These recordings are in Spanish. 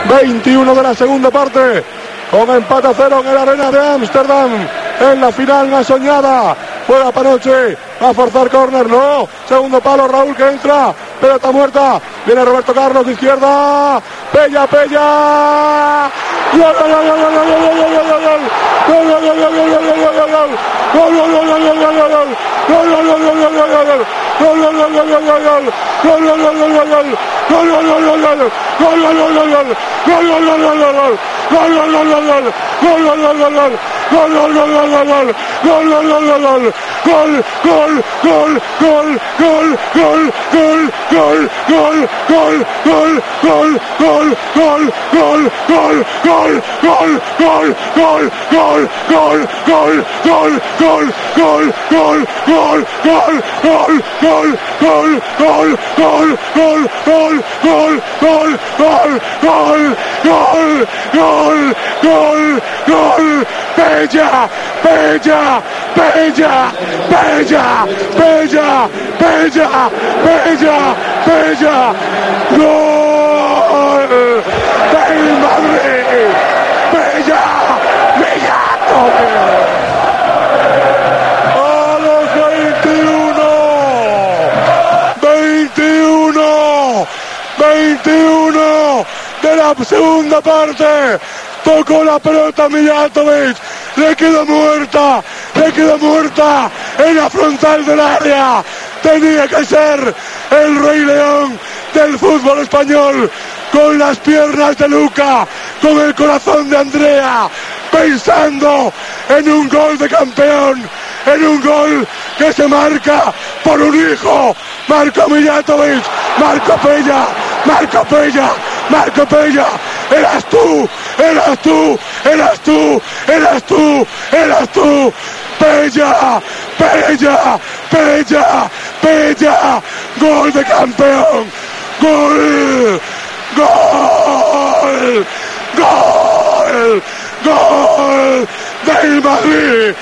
21 de la segunda parte, con empate a 0 en el Arena de Ámsterdam, en la final más soñada. Juega Panoche, va a forzar córner, no, segundo palo, Raúl que entra, pelota muerta, viene Roberto Carlos de izquierda, Pella, gol, del Madrid, Pella, a los 21 de la segunda parte, tocó la pelota Mijatovic, le quedó muerta en la frontal del área. Tenía que ser el Rey León del fútbol español, con las piernas de Luca, con el corazón de Andrea, pensando en un gol de campeón, en un gol que se marca por un hijo. Marco Mijatovic, Marco Pella, eras tú, Pella, gol de campeón, gol del Madrid,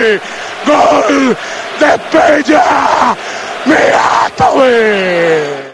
gol de Pella, Mijatovic.